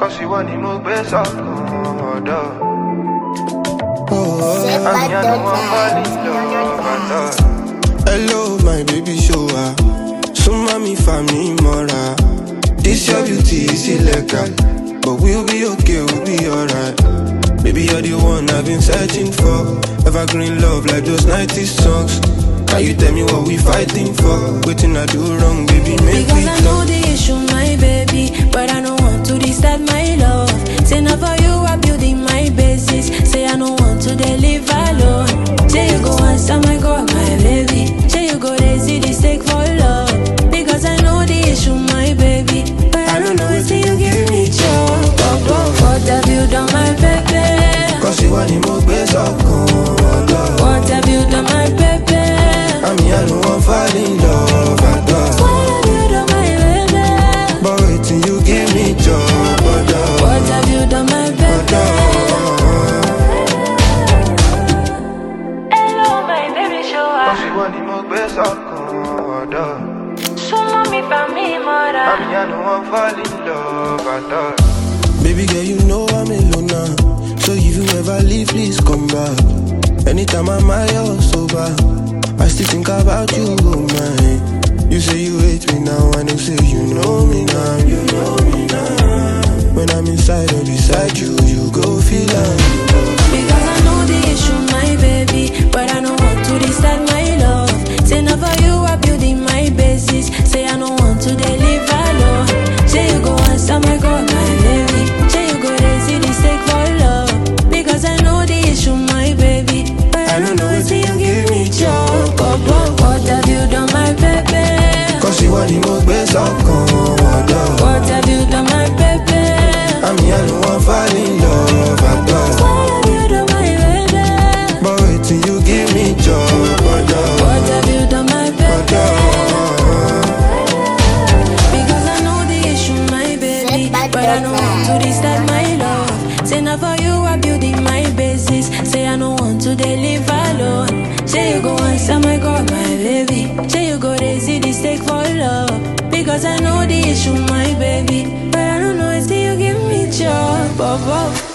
Cause you want to move best up. Hello, my baby shower. So mommy family mora. This your beauty is illegal, but we'll be okay, we'll be alright. Baby, you're the one I've been searching for. Evergreen love like those 90s songs. Can you tell me what we fighting for? Waiting I do wrong, baby, make because me I know the issue, my baby, but I don't want to disturb my love. Say now for you, I'm building my basis. Say I don't want to live alone. Say you go answer my call, my baby. Say you go lazy, this take for love. Because I know the issue, my baby, but I don't know until you give me joy. What have you done, my baby? Cause you want to move best up. What have you done, my baby? I mean, I don't want to fall in love at all. What have you done, my baby? But wait till you give me joy. What have you done, my baby? Hello, my baby, show up. Cause you want to move best up. So mommy, family, mother. I mean, I don't want to fall in love at all. Baby girl, you know I'm alone now. So if you ever leave, please come back. Anytime I'm high or sober, I still think about you, oh man. You say you hate me now, I know say you know me now, you know me now. When I'm inside or beside you, you go feel like. Because I know the issue, my baby, but I don't want to disturb my love. Say now for you, I'm building my basis. Say I don't want to live alone. Say you go answer my call, my baby. Say you go lazy, this take for love. Because I know the issue, my baby, but I don't know until you give me joy. What have you done, my baby? Cause you want to move best up. What have you done, my baby? I mean, I don't want to fall in love at all. What have you done, my baby? But wait till you give me joy. What have you done, my baby? Because I know the issue, my baby, but I don't want to disturb my love. Say now for you, I'm building my basis. Say I don't want to live alone. Say you go answer my call, my baby. Say you go lazy, this take for love. Because I know the issue, my baby, but I don't know until you give me joy.